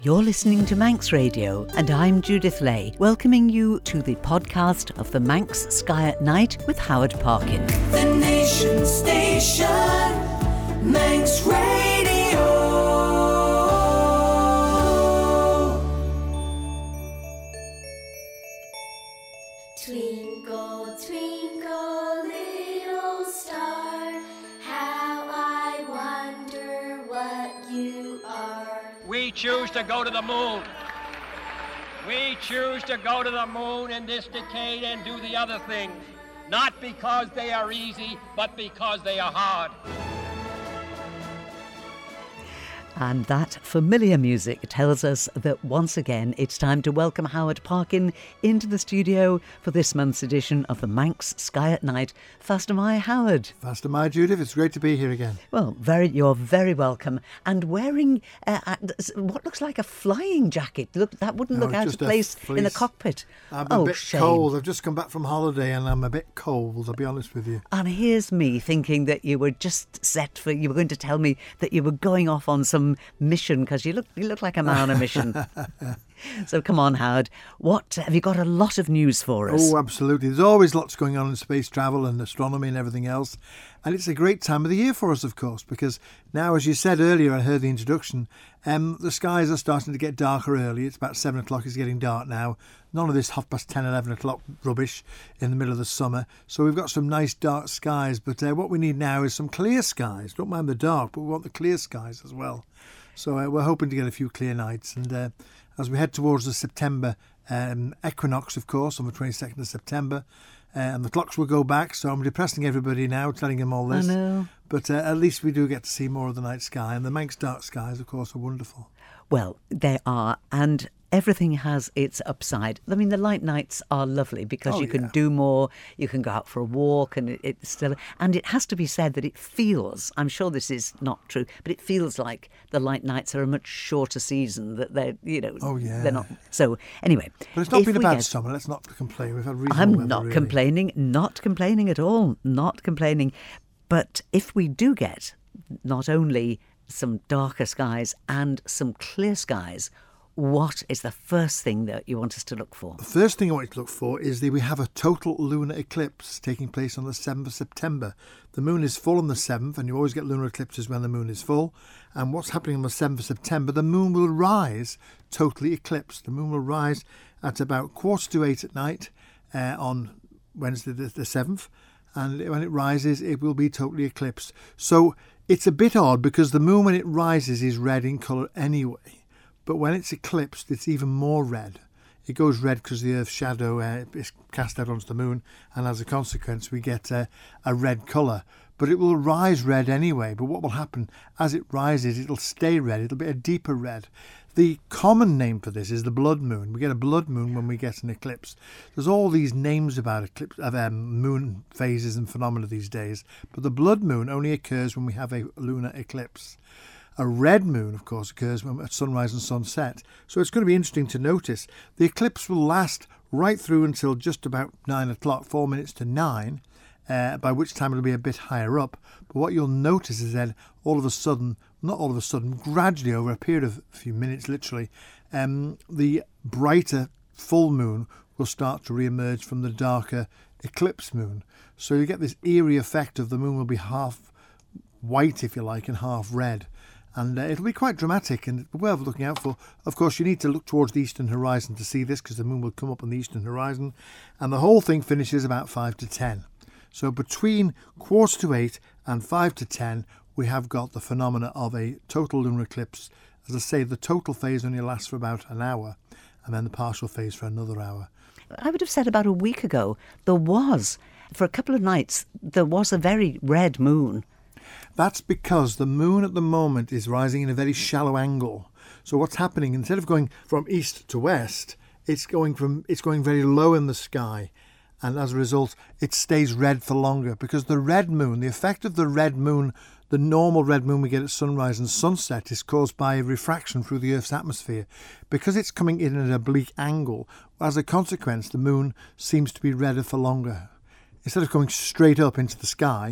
You're listening to Manx Radio, and I'm Judith Lay, welcoming you to the podcast of the Manx Sky at Night with Howard Parkin. The Nation Station, Manx Radio. Twinkle, twinkle, little star, how I wonder what you are. We choose to go to the moon. We choose to go to the moon in this decade and do the other things, not because they are easy, but because they are hard. And that familiar music tells us that once again it's time to welcome Howard Parkin into the studio for this month's edition of the Manx Sky at Night. Faster my Howard. Faster my Judith, it's great to be here again. Well, you're very welcome. And wearing what looks like a flying jacket. Look, that wouldn't look out of place in the cockpit. I'm a bit cold. I've just come back from holiday and I'm a bit cold, I'll be honest with you. And here's me thinking that you were just you were going to tell me that you were going off on some mission, because you look like a man on a mission. So come on, Howard, what have you got? A lot of news for us? Oh, absolutely. There's always lots going on in space travel and astronomy and everything else, and it's a great time of the year for us, of course, because now, as you said earlier, I heard the introduction, the skies are starting to get darker early. It's about 7 o'clock, it's getting dark now. None of this 10:30, 11 o'clock rubbish in the middle of the summer. So we've got some nice dark skies, but what we need now is some clear skies. Don't mind the dark, but we want the clear skies as well. So we're hoping to get a few clear nights. And as we head towards the September equinox, of course, on the 22nd of September, and the clocks will go back. So I'm depressing everybody now, telling them all this. I know. But at least we do get to see more of the night sky. And the Manx dark skies, of course, are wonderful. Well, they are. And everything has its upside. I mean, the light nights are lovely because you can do more, you can go out for a walk, and it's still... And it has to be said that it feels, I'm sure this is not true, but it feels like the light nights are a much shorter season, that they're, they're not... So, anyway... But it's not been a bad summer, let's not complain. We've had reasonable weather, I'm not complaining at all, not complaining. But if we do get not only some darker skies and some clear skies, what is the first thing that you want us to look for? The first thing I want you to look for is that we have a total lunar eclipse taking place on the 7th of September. The moon is full on the 7th, and you always get lunar eclipses when the moon is full. And what's happening on the 7th of September, the moon will rise totally eclipsed. The moon will rise at about 7:45 at night on Wednesday the 7th. And when it rises, it will be totally eclipsed. So it's a bit odd because the moon, when it rises, is red in colour anyway. But when it's eclipsed, it's even more red. It goes red because the Earth's shadow is cast out onto the moon, and as a consequence, we get a red colour. But it will rise red anyway. But what will happen, as it rises, it'll stay red. It'll be a deeper red. The common name for this is the blood moon. We get a blood moon when we get an eclipse. There's all these names about moon phases and phenomena these days, but the blood moon only occurs when we have a lunar eclipse. A red moon, of course, occurs at sunrise and sunset. So it's going to be interesting to notice. The eclipse will last right through until just about 9 o'clock, 4 minutes to 9, by which time it'll be a bit higher up. But what you'll notice is then gradually over a period of a few minutes, literally, the brighter full moon will start to re-emerge from the darker eclipse moon. So you get this eerie effect of the moon will be half white, if you like, and half red. And it'll be quite dramatic and worth looking out for. Of course, you need to look towards the eastern horizon to see this, because the moon will come up on the eastern horizon. And the whole thing finishes about 5 to 10. So between 7:45 and 5 to 10, we have got the phenomena of a total lunar eclipse. As I say, the total phase only lasts for about an hour, and then the partial phase for another hour. I would have said about a week ago, for a couple of nights, there was a very red moon. That's because the moon at the moment is rising in a very shallow angle. So what's happening, instead of going from east to west, it's going very low in the sky. And as a result, it stays red for longer, because the red moon, the effect of the red moon, the normal red moon we get at sunrise and sunset, is caused by refraction through the Earth's atmosphere. Because it's coming in at an oblique angle, as a consequence, the moon seems to be redder for longer. Instead of going straight up into the sky,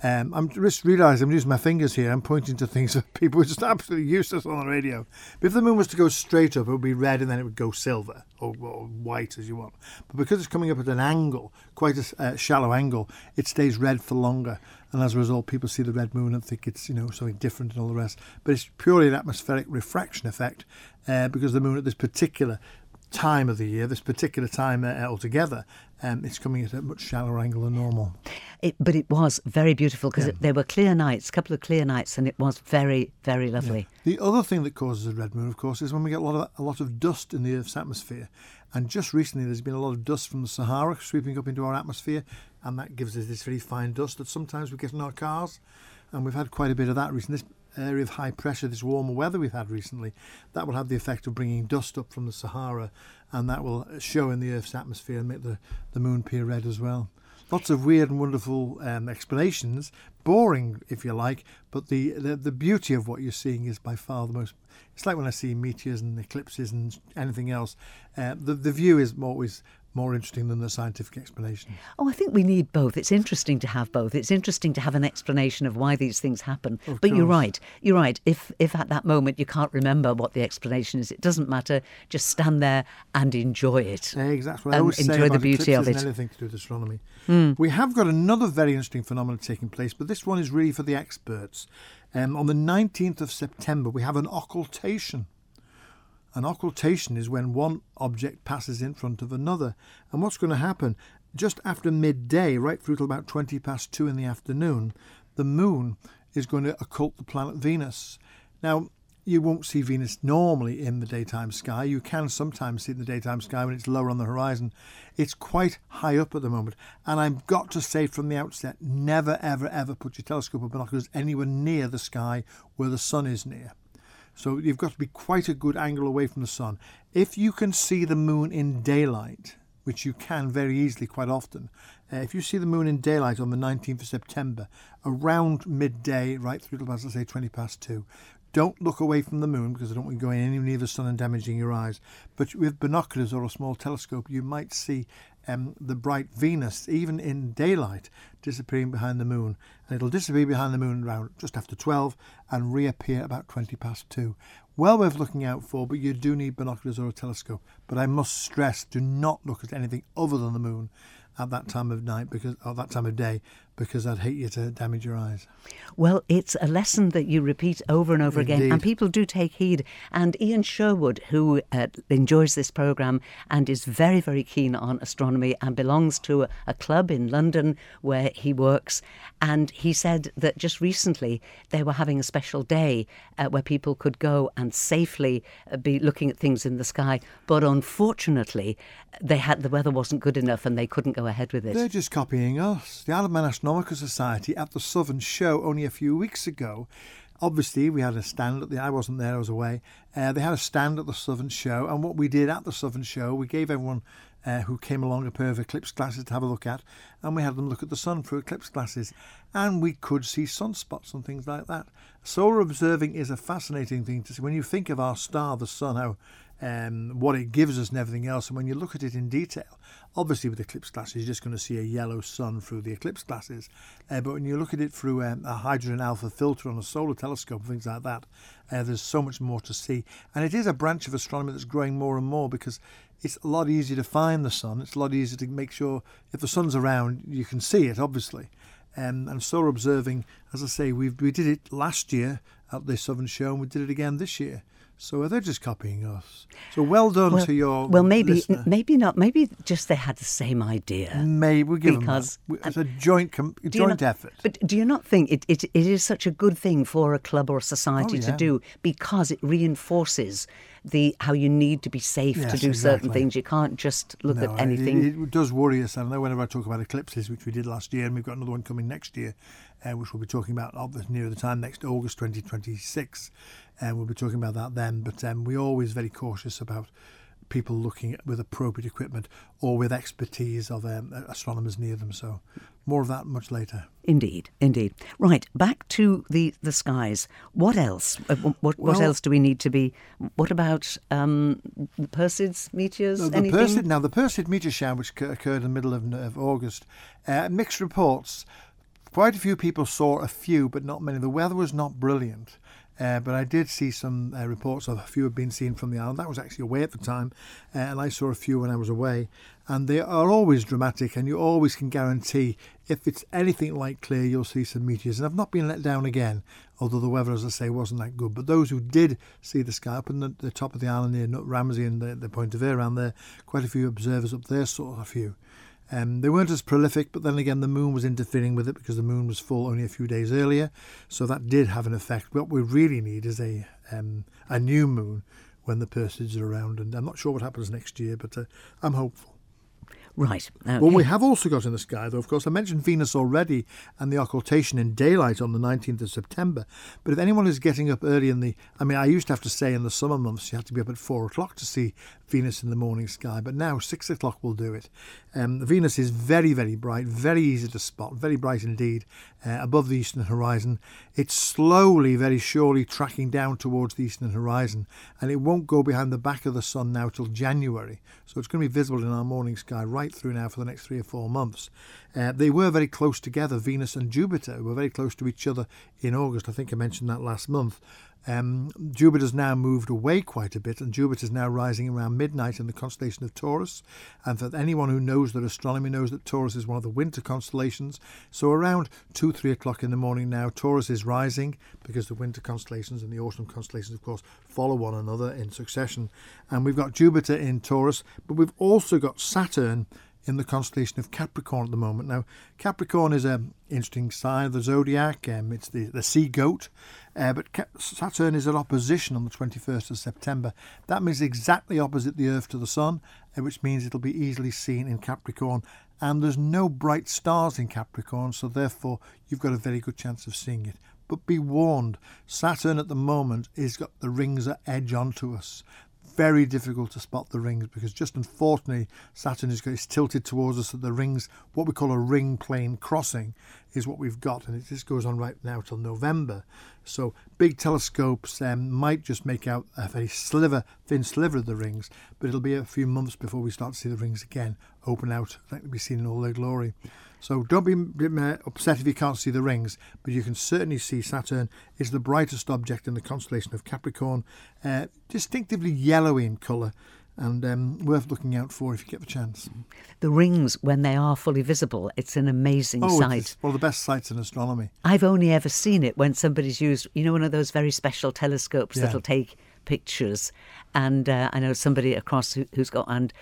I'm just realising I'm using my fingers here. I'm pointing to things that people are just absolutely useless on the radio. But if the moon was to go straight up, it would be red and then it would go silver or white as you want. But because it's coming up at an angle, quite a shallow angle, it stays red for longer. And as a result, people see the red moon and think it's, something different and all the rest. But it's purely an atmospheric refraction effect because the moon at this particular time of the year, this particular time altogether, it's coming at a much shallower angle than normal. But it was very beautiful because there were clear nights, a couple of clear nights, and it was very, very lovely. Yeah. The other thing that causes a red moon, of course, is when we get a lot of dust in the Earth's atmosphere. And just recently there's been a lot of dust from the Sahara sweeping up into our atmosphere, and that gives us this very fine dust that sometimes we get in our cars. And we've had quite a bit of that recently. This area of high pressure, this warmer weather we've had recently, that will have the effect of bringing dust up from the Sahara, and that will show in the Earth's atmosphere and make the moon appear red as well. Lots of weird and wonderful explanations, boring if you like, but the beauty of what you're seeing is by far the most. It's like when I see meteors and eclipses and anything else. The view is always more interesting than the scientific explanation. Oh, I think we need both. It's interesting to have both. It's interesting to have an explanation of why these things happen. But you're right. You're right. If at that moment you can't remember what the explanation is, it doesn't matter. Just stand there and enjoy it. Exactly. I always enjoy say the beauty of it. Isn't anything to do with astronomy. We have got another very interesting phenomenon taking place, but this one is really for the experts. On the 19th of September, we have an occultation. An occultation is when one object passes in front of another. And what's going to happen, just after midday, right through till about 2:20 in the afternoon, the moon is going to occult the planet Venus. Now, you won't see Venus normally in the daytime sky. You can sometimes see it in the daytime sky when it's lower on the horizon. It's quite high up at the moment. And I've got to say from the outset, never, ever, ever put your telescope or binoculars anywhere near the sky where the sun is near. So you've got to be quite a good angle away from the sun. If you can see the moon in daylight, which you can very easily quite often, if you see the moon in daylight on the 19th of September, around midday, right through to, let's say, 2:20, don't look away from the moon because I don't want you going anywhere near the sun and damaging your eyes. But with binoculars or a small telescope, you might see the bright Venus, even in daylight, disappearing behind the moon. And it'll disappear behind the moon around just after 12 and reappear about 2:20. Well worth looking out for, but you do need binoculars or a telescope. But I must stress, do not look at anything other than the moon at that time of night or that time of day, because I'd hate you to damage your eyes. Well, it's a lesson that you repeat over and over again, and people do take heed. And Ian Sherwood, who enjoys this programme and is very, very keen on astronomy and belongs to a club in London where he works, and he said that just recently they were having a special day where people could go and safely be looking at things in the sky, but unfortunately the weather wasn't good enough and they couldn't go ahead with it. They're just copying us. The Isle of Man Astronomical Society at the Southern Show only a few weeks ago, obviously we had a stand I wasn't there, I was away. They had a stand at the Southern Show, and what we did at the Southern Show, we gave everyone who came along a pair of eclipse glasses to have a look at, and we had them look at the sun through eclipse glasses, and we could see sunspots and things like that. Solar observing is a fascinating thing to see. When you think of our star, the sun, how what it gives us and everything else, and when you look at it in detail, obviously with eclipse glasses you're just going to see a yellow sun through the eclipse glasses, but when you look at it through a hydrogen alpha filter on a solar telescope and things like that, there's so much more to see. And it is a branch of astronomy that's growing more and more, because it's a lot easier to find the sun. It's a lot easier to make sure if the sun's around you can see it, obviously. And solar observing, as I say, we did it last year at the Southern Show, and we did it again this year. So they're just copying us. So well done to your listener. Maybe not. Maybe just they had the same idea. Maybe we'll give them that. It's a joint effort. But do you not think it is such a good thing for a club or a society to do, because it reinforces how you need to be safe to do certain things. You can't just look at anything. It does worry us. I know whenever I talk about eclipses, which we did last year, and we've got another one coming next year, which we'll be talking about near the time, next August 2026. And we'll be talking about that then. But we're always very cautious about people looking with appropriate equipment or with expertise of astronomers near them. So more of that much later. Indeed. Right, back to the skies. What else? What else do we need to be? What about the Perseids meteors? The Perseid meteor shower, which occurred in the middle of August, mixed reports. quite a few people saw a few, but not many. The weather was not brilliant. But I did see some reports of a few had been seen from the island. That was actually away at the time, and I saw a few when I was away. And they are always dramatic, and you always can guarantee if it's anything like clear, you'll see some meteors. And I've not been let down again, although the weather, as I say, wasn't that good. But those who did see the sky up in the top of the island near Nut Ramsey and the Point of Ayre around there, quite a few observers up there saw a few. They weren't as prolific, but then again, the moon was interfering with it because the moon was full only a few days earlier. So that did have an effect. What we really need is a new moon when the Perseids are around. And I'm not sure what happens next year, but I'm hopeful. Right. Okay. Well, we have also got in the sky, though, of course, I mentioned Venus already and the occultation in daylight on the 19th of September. But if anyone is getting up early I used to have to say in the summer months, you had to be up at 4 o'clock to see Venus in the morning sky. But now 6 o'clock will do it. Venus is very, very bright, very easy to spot, very bright indeed, above the eastern horizon. It's slowly, very surely tracking down towards the eastern horizon. And it won't go behind the back of the sun now till January. So it's going to be visible in our morning sky right through now for the next 3 or 4 months. They were very close together. Venus and Jupiter were very close to each other in August. I think I mentioned that last month. Jupiter's now moved away quite a bit, and Jupiter's now rising around midnight in the constellation of Taurus. And for anyone who knows their astronomy knows that Taurus is one of the winter constellations. So around 2-3 o'clock in the morning now, Taurus is rising because the winter constellations and the autumn constellations, of course, follow one another in succession. And we've got Jupiter in Taurus, but we've also got Saturn in the constellation of Capricorn at the moment. Now, Capricorn is an interesting sign of the zodiac. It's the sea goat. But Saturn is at opposition on the 21st of September. That means exactly opposite the Earth to the Sun, which means it'll be easily seen in Capricorn. And there's no bright stars in Capricorn, so therefore you've got a very good chance of seeing it. But be warned, Saturn at the moment has got the rings at edge onto us. Very difficult to spot the rings because just unfortunately Saturn is tilted towards us at the rings. What we call a ring plane crossing is what we've got, and this goes on right now till November. So big telescopes might just make out a very thin sliver of the rings, but it'll be a few months before we start to see the rings again open out, like to be seen in all their glory. So don't be upset if you can't see the rings, but you can certainly see Saturn is the brightest object in the constellation of Capricorn, distinctively yellowy in colour, and worth looking out for if you get the chance. The rings, when they are fully visible, it's an amazing sight. It's one of the best sights in astronomy. I've only ever seen it when somebody's used, one of those very special telescopes that'll take pictures, and I know somebody across who's got, and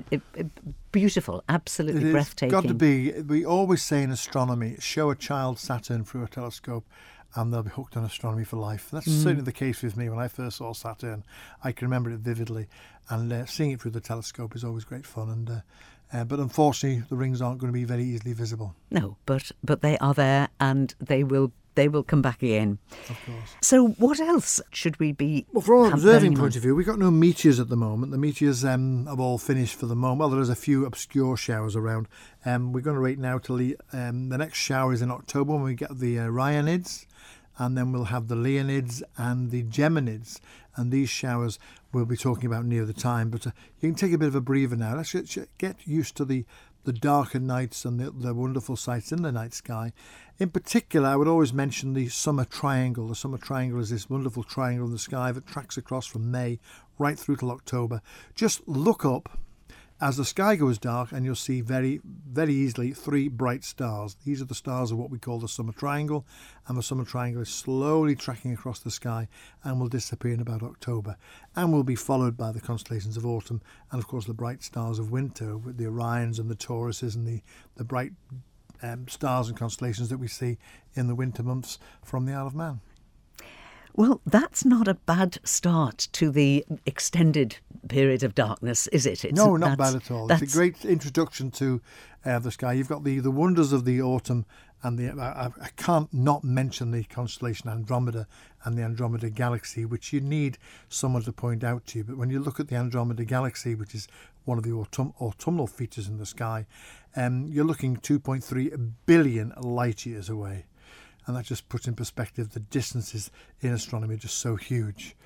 beautiful, absolutely breathtaking. It's got to be. We always say in astronomy, show a child Saturn through a telescope and they'll be hooked on astronomy for life. That's certainly the case with me. When I first saw Saturn, I can remember it vividly, and seeing it through the telescope is always great fun. But unfortunately, the rings aren't going to be very easily visible. No, but they are there, and they will come back again. Of course. So what else should we be... Well, from an observing point of view, we've got no meteors at the moment. The meteors have all finished for the moment. Well, there's a few obscure showers around. We're going to wait now till the next shower is in October when we get the Orionids, and then we'll have the Leonids and the Geminids. And these showers we'll be talking about near the time. But you can take a bit of a breather now. Let's get used to the darker nights and the wonderful sights in the night sky. In particular, I would always mention the summer triangle. The summer triangle is this wonderful triangle in the sky that tracks across from May right through till October. Just look up as the sky goes dark and you'll see very, very easily 3 bright stars. These are the stars of what we call the summer triangle, and the summer triangle is slowly tracking across the sky and will disappear in about October, and will be followed by the constellations of autumn and of course the bright stars of winter with the Orions and the Tauruses and the bright stars and constellations that we see in the winter months from the Isle of Man. Well, that's not a bad start to the extended period of darkness, is it? No, not bad at all. It's a great introduction to the sky. You've got the wonders of the autumn, and I can't not mention the constellation Andromeda and the Andromeda Galaxy, which you need someone to point out to you. But when you look at the Andromeda Galaxy, which is one of the autumnal features in the sky, you're looking 2.3 billion light years away. And that just puts in perspective the distances in astronomy are just so huge.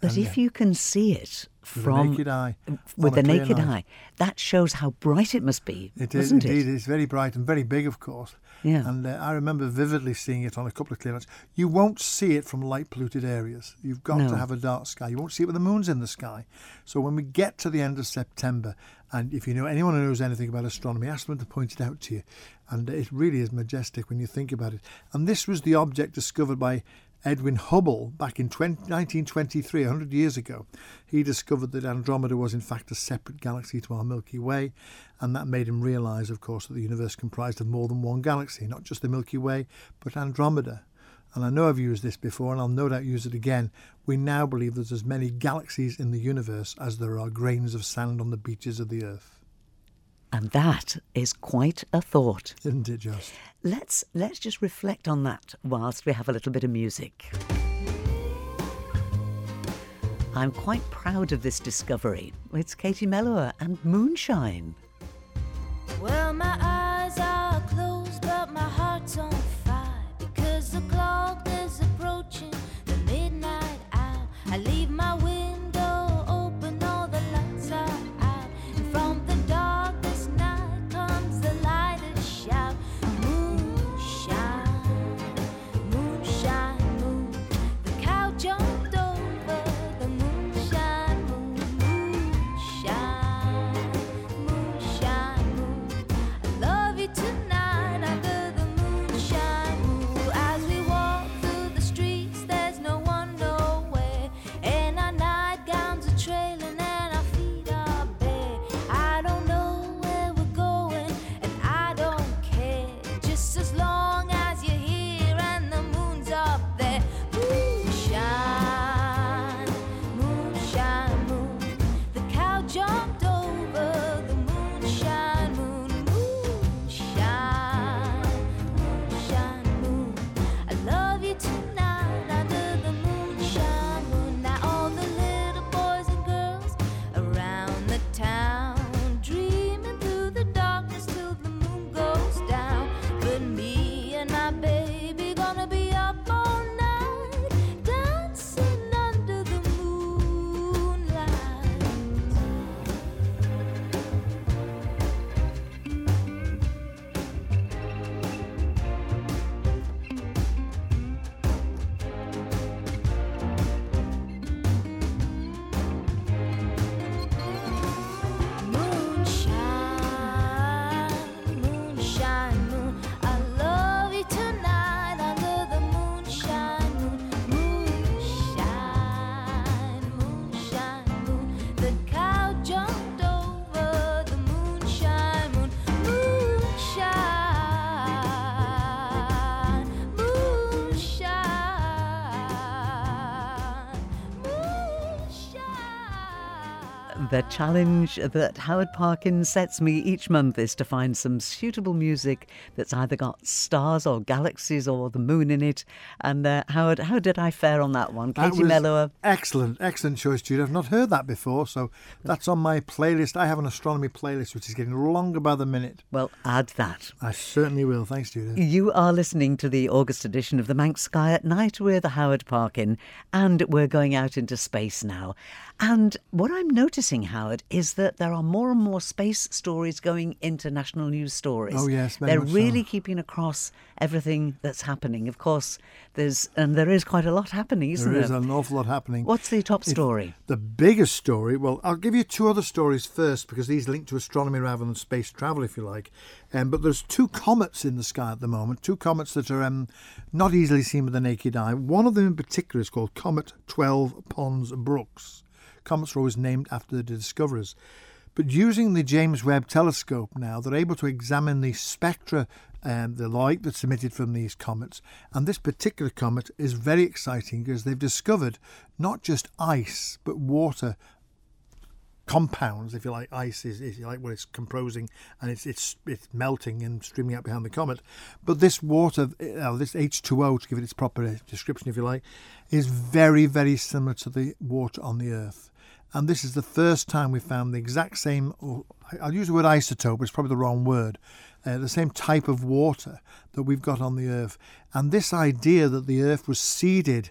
But if you can see it with the naked eye, with on a the clear naked night. eye, that shows how bright it must be, It is doesn't indeed. it? It's very bright and very big, of course. Yeah. And I remember vividly seeing it on a couple of clear nights. You won't see it from light polluted areas. You've got No. to have a dark sky. You won't see it when the moon's in the sky. So when we get to the end of September, and if you know anyone who knows anything about astronomy, ask them to point it out to you. And it really is majestic when you think about it. And this was the object discovered by Edwin Hubble back in 1923, 100 years ago. He discovered that Andromeda was in fact a separate galaxy to our Milky Way, and that made him realise, of course, that the universe comprised of more than one galaxy, not just the Milky Way, but Andromeda. And I know I've used this before, and I'll no doubt use it again. We now believe there's as many galaxies in the universe as there are grains of sand on the beaches of the Earth. And that is quite a thought. Isn't it just? Let's just reflect on that whilst we have a little bit of music. I'm quite proud of this discovery. It's Katie Melua and Moonshine. Well, my eyes are closed, but my heart's on fire because the clock is approaching the midnight hour. I leave my window open, all the lights are out, and from the darkest night comes the lightest shout. Moonshine, moonshine, moon. The cow jumped over the moonshine moon. Moonshine, moonshine moon. I love you tonight under the moonshine moon. As we walk through the streets, there's no one nowhere, and our nightgowns are trailing and our feet are bare. I don't know where we're going, and I don't care, just as long as you're here and the moon's up there. Moonshine, moonshine moon. The cow jumped over the moonshine moon. Moonshine, moonshine moon. I love you tonight under the moonshine moon. Now all the little boys and girls around the town dreaming through the darkness till the moon goes down. But me and my baby gonna be up all night dancing under the moonlight. Moonshine, moonshine moon. I love you tonight under the moonshine moon. Moonshine, moonshine moon. The cow jumped over the moonshine moon. Moonshine, moonshine, moonshine. The challenge that Howard Parkin sets me each month is to find some suitable music that's either got stars or galaxies or the moon in it. And Howard, how did I fare on that one? That Katie was Melua. excellent choice, Jude. I've not heard that before, so that's on my playlist. I have an astronomy playlist which is getting longer by the minute. Well, add that. I certainly will. Thanks, Judith. You are listening to the August edition of The Manx Sky at Night with Howard Parkin, and we're going out into space now. And what I'm noticing, Howard, is that there are more and more space stories going into national news stories. Oh, yes, very They're much so. really keeping across everything that's happening. Of course, there is quite a lot happening, isn't there? There is an awful lot happening. What's the top story? The biggest story, well, I'll give you two other stories first because these link to astronomy rather than space travel, if you like. But there's two comets in the sky at the moment, two comets that are not easily seen with the naked eye. One of them in particular is called Comet 12 Pons Brooks. Comets are always named after the discoverers. But using the James Webb Telescope now, they're able to examine the spectra, the light that's emitted from these comets. And this particular comet is very exciting because they've discovered not just ice, but water compounds, if you like. Ice is if you like, what it's composing, and it's melting and streaming out behind the comet. But this water, this H2O, to give it its proper description, if you like, is very, very similar to the water on the Earth. And this is the first time we found the exact same, or I'll use the word isotope, but it's probably the wrong word, the same type of water that we've got on the Earth. And this idea that the Earth was seeded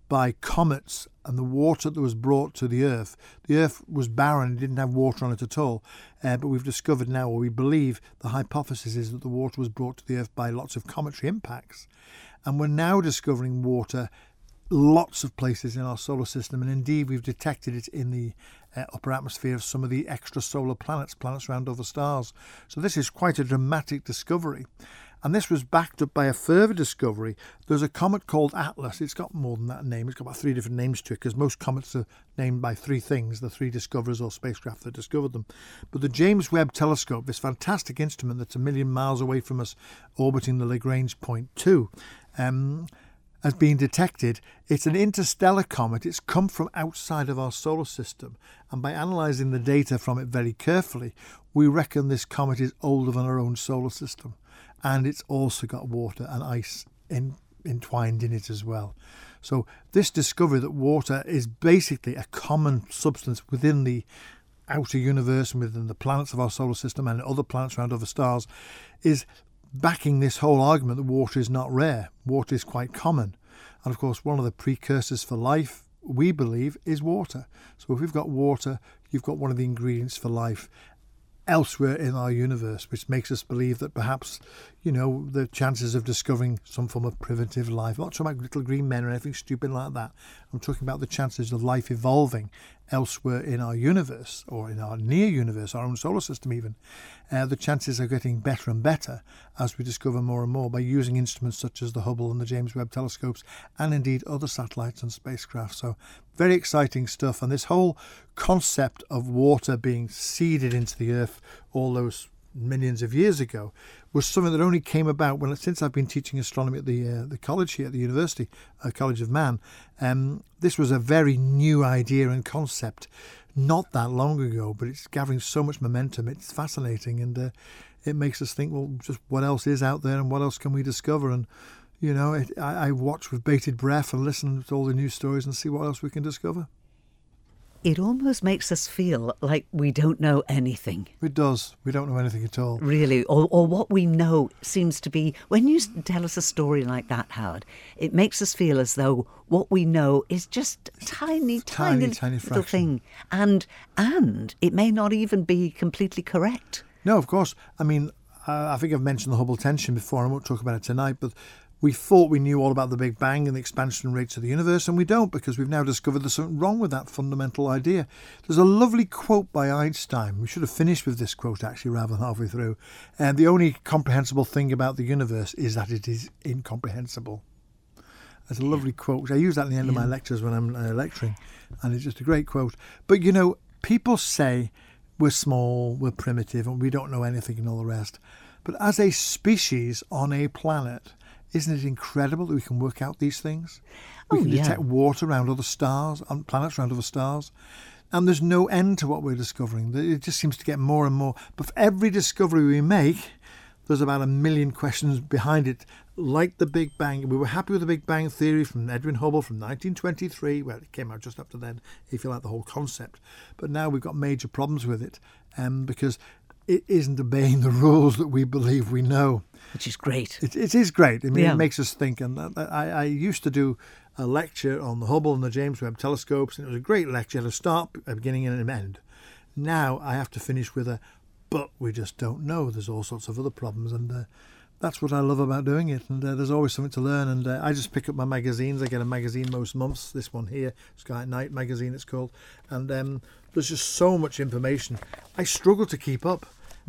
by comets and the water that was brought to the Earth. The Earth was barren, it didn't have water on it at all. But we've discovered now, or we believe, the hypothesis is that the water was brought to the Earth by lots of cometary impacts. And we're now discovering water lots of places in our solar system, and indeed we've detected it in the upper atmosphere of some of the extrasolar planets around other stars. So this is quite a dramatic discovery. And this was backed up by a further discovery. There's a comet called Atlas. It's got more than that name. It's got about 3 different names to it, because most comets are named by 3 things, the 3 discoverers or spacecraft that discovered them. But the James Webb Telescope, this fantastic instrument that's 1 million miles away from us, orbiting the Lagrange point 2, has been detected. It's an interstellar comet. It's come from outside of our solar system. And by analysing the data from it very carefully, we reckon this comet is older than our own solar system. And it's also got water and ice entwined in it as well. So this discovery that water is basically a common substance within the outer universe and within the planets of our solar system and other planets around other stars is backing this whole argument that water is not rare. Water is quite common. And of course, one of the precursors for life, we believe, is water. So if we've got water, you've got one of the ingredients for life elsewhere in our universe, which makes us believe that perhaps, the chances of discovering some form of primitive life, I'm not talking about little green men or anything stupid like that. I'm talking about the chances of life evolving elsewhere in our universe, or in our near universe, our own solar system even. The chances are getting better and better as we discover more and more by using instruments such as the Hubble and the James Webb telescopes, and indeed other satellites and spacecraft. So very exciting stuff. And this whole concept of water being seeded into the Earth all those millions of years ago was something that only came about since I've been teaching astronomy at the college here at the university, College of Man. This was a very new idea and concept not that long ago, but it's gathering so much momentum. It's fascinating, and it makes us think, well, just what else is out there and what else can we discover? And I watch with bated breath and listen to all the news stories and see what else we can discover. It almost makes us feel like we don't know anything. It does. We don't know anything at all. Really. Or what we know seems to be... When you tell us a story like that, Howard, it makes us feel as though what we know is just tiny little thing. And it may not even be completely correct. No, of course. I mean, I think I've mentioned the Hubble tension before. I won't talk about it tonight, but we thought we knew all about the Big Bang and the expansion rates of the universe, and we don't, because we've now discovered there's something wrong with that fundamental idea. There's a lovely quote by Einstein. We should have finished with this quote, actually, rather than halfway through. And the only comprehensible thing about the universe is that it is incomprehensible. That's a lovely quote. I use that at the end of my lectures when I'm lecturing, and it's just a great quote. But, people say we're small, we're primitive, and we don't know anything and all the rest. But as a species on a planet, isn't it incredible that we can work out these things? We can detect water around other stars, on planets around other stars. And there's no end to what we're discovering. It just seems to get more and more. But for every discovery we make, there's about 1 million questions behind it, like the Big Bang. We were happy with the Big Bang theory from Edwin Hubble from 1923. Well, it came out just after then, if you like, the whole concept. But now we've got major problems with it because it isn't obeying the rules that we believe we know. Which is great. It is great. I mean, it makes us think. And I used to do a lecture on the Hubble and the James Webb telescopes, and it was a great lecture. It had a start, a beginning, and an end. Now I have to finish with but we just don't know. There's all sorts of other problems, and that's what I love about doing it. And there's always something to learn. And I just pick up my magazines. I get a magazine most months. This one here, Sky at Night magazine, it's called. And there's just so much information. I struggle to keep up.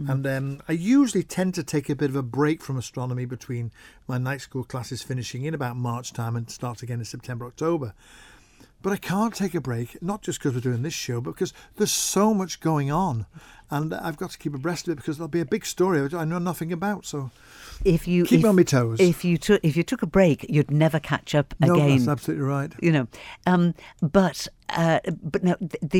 And I usually tend to take a bit of a break from astronomy between my night school classes finishing in about March time and start again in September, October. But I can't take a break, not just because we're doing this show, but because there's so much going on. And I've got to keep abreast of it because there'll be a big story I know nothing about. So keep me on my toes. If you took a break, you'd never catch up again. No, that's absolutely right. But no,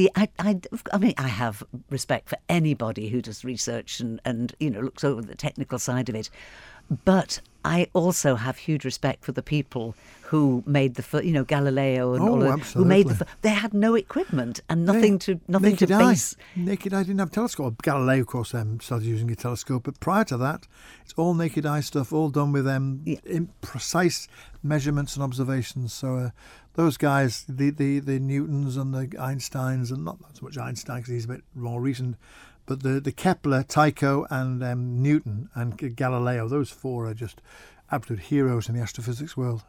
I have respect for anybody who does research and looks over the technical side of it. But I also have huge respect for the people who made the Galileo and Oh, all of who made absolutely. they had no equipment and nothing to Naked eye. base. Naked eye didn't have a telescope. Galileo, of course, started using a telescope, but prior to that, it's all naked eye stuff, all done with precise measurements and observations. So those guys, the Newtons and the Einsteins, and not so much Einstein because he's a bit more recent, but the Kepler, Tycho, and Newton and Galileo, those four are just absolute heroes in the astrophysics world.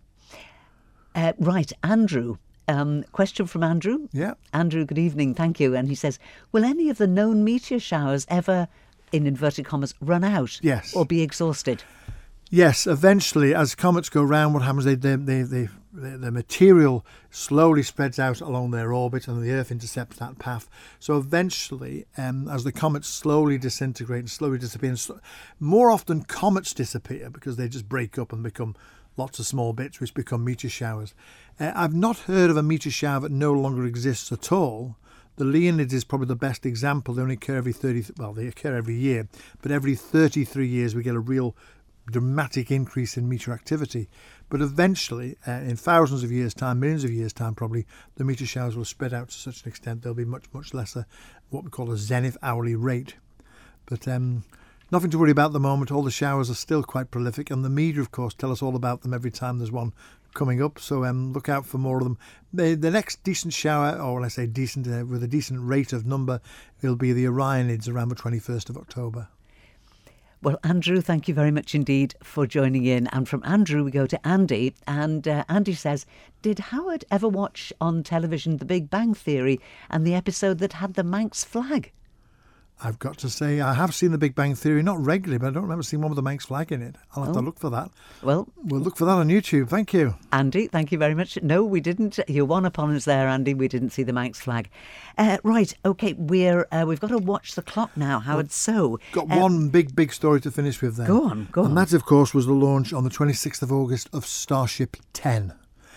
Right, Andrew. Question from Andrew. Yeah. Andrew, good evening. Thank you. And he says, will any of the known meteor showers ever, in inverted commas, run out? Yes. Or be exhausted? Yes, eventually, as comets go round, what happens? The material slowly spreads out along their orbit, and the Earth intercepts that path. So eventually, as the comets slowly disintegrate and slowly disappear, more often comets disappear because they just break up and become lots of small bits, which become meteor showers. I've not heard of a meteor shower that no longer exists at all. The Leonids is probably the best example. They only occur they occur every year, but every 33 years we get a real dramatic increase in meteor activity. But eventually, in thousands of years' time, millions of years' time probably, the meteor showers will spread out to such an extent they'll be much, much lesser, what we call a zenith hourly rate. But nothing to worry about at the moment. All the showers are still quite prolific, and the media, of course, tell us all about them every time there's one coming up. So look out for more of them. The next decent shower, or when I say decent, with a decent rate of number, will be the Orionids around the 21st of October. Well, Andrew, thank you very much indeed for joining in. And from Andrew, we go to Andy. And Andy says, did Howard ever watch on television The Big Bang Theory and the episode that had the Manx flag? I've got to say, I have seen The Big Bang Theory, not regularly, but I don't remember seeing one with the Manx flag in it. I'll have to look for that. Well, we'll look for that on YouTube. Thank you. Andy, thank you very much. No, we didn't. You're one upon us there, Andy. We didn't see the Manx flag. Right, OK, we've got to watch the clock now, Howard. So got one big story to finish with then. Go on. And that, of course, was the launch on the 26th of August of Starship 10.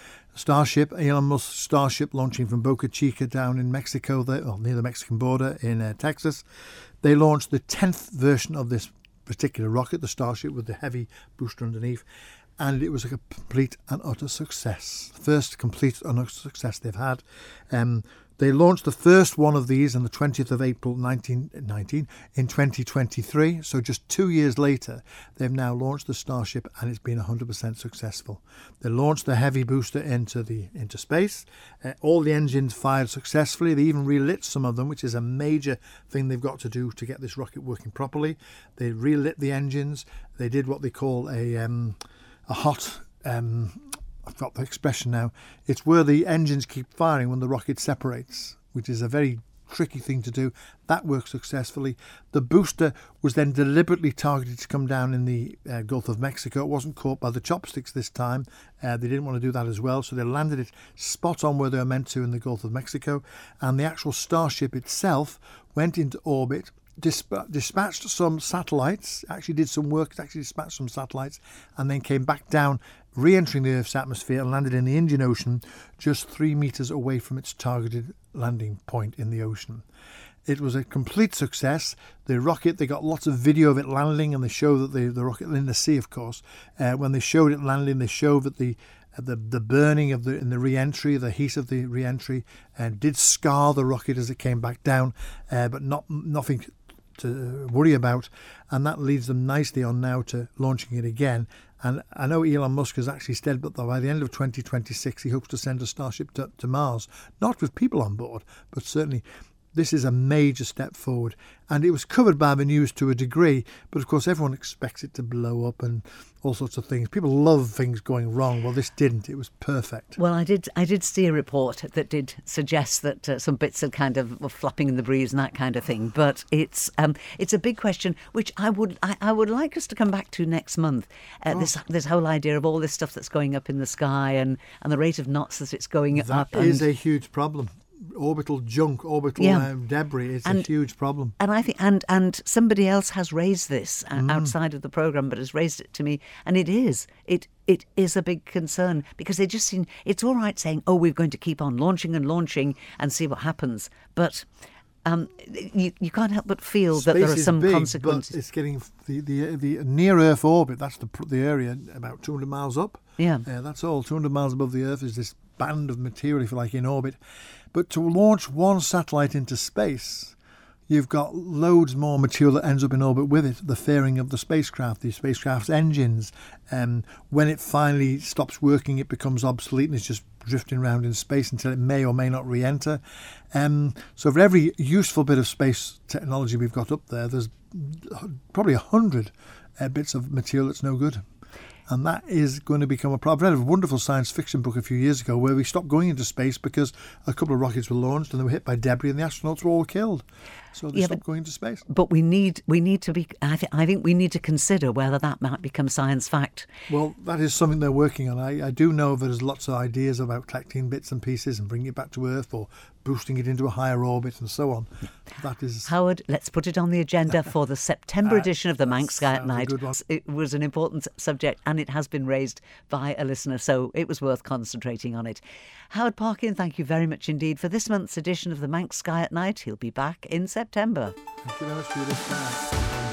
Elon Musk's Starship, launching from Boca Chica down in Mexico, near the Mexican border in Texas. They launched the 10th version of this particular rocket, the Starship, with the heavy booster underneath, and it was a complete and utter success. First complete and utter success they've had. They launched the first one of these on the 20th of April 1919 in 2023. So just 2 years later, they've now launched the Starship, and it's been 100% successful. They launched the heavy booster into space. All the engines fired successfully. They even relit some of them, which is a major thing they've got to do to get this rocket working properly. They relit the engines. They did what they call a hot... I've got the expression now. It's where the engines keep firing when the rocket separates, which is a very tricky thing to do. That worked successfully. The booster was then deliberately targeted to come down in the Gulf of Mexico. It wasn't caught by the chopsticks this time. They didn't want to do that as well, so they landed it spot on where they were meant to in the Gulf of Mexico. And the actual Starship itself went into orbit, dispatched some satellites, actually did some work, dispatched some satellites, and then came back down, re-entering the Earth's atmosphere, and landed in the Indian Ocean, just 3 meters away from its targeted landing point in the ocean. It was a complete success. The rocket, they got lots of video of it landing, and they show that the rocket in the sea, of course. When they showed it landing, they showed that the burning in the re-entry, the heat of the re-entry, did scar the rocket as it came back down, but nothing to worry about, and that leads them nicely on now to launching it again. And I know Elon Musk has actually said that by the end of 2026 he hopes to send a Starship to Mars, not with people on board, but certainly this is a major step forward. And it was covered by the news to a degree, but of course everyone expects it to blow up and all sorts of things. People love things going wrong. Well, this didn't. It was perfect. Well, I did see a report that did suggest that some bits had kind of were flapping in the breeze and that kind of thing. But it's a big question, which I would like us to come back to next month. This whole idea of all this stuff that's going up in the sky and the rate of knots that it's going up. That is a huge problem. Orbital junk, debris is a huge problem. And I think, and somebody else has raised this outside of the programme, but has raised it to me, and it is a big concern, because they just seem, it's all right saying, we're going to keep on launching and see what happens, but you can't help but feel that Space there are is some big, consequences. but it's getting the near Earth orbit. That's the area about 200 miles up. Yeah. That's all. 200 miles above the Earth is this band of material, if you like, in orbit. But to launch one satellite into space, you've got loads more material that ends up in orbit with it. The fairing of the spacecraft's engines. When it finally stops working, it becomes obsolete and it's just drifting around in space until it may or may not re-enter. So for every useful bit of space technology we've got up there, there's probably 100 bits of material that's no good. And that is going to become a problem. I read a wonderful science fiction book a few years ago where we stopped going into space because a couple of rockets were launched and they were hit by debris and the astronauts were all killed. So they stopped going into space. But we need to be. I think we need to consider whether that might become science fact. Well, that is something they're working on. I do know there's lots of ideas about collecting bits and pieces and bringing it back to Earth or boosting it into a higher orbit and so on. That is... Howard, let's put it on the agenda for the September edition of the Manx Sky at sounds a Night. good one. It was an important subject and it has been raised by a listener, so it was worth concentrating on it. Howard Parkin, thank you very much indeed for this month's edition of the Manx Sky at Night. He'll be back in September. Thank you very much for this time.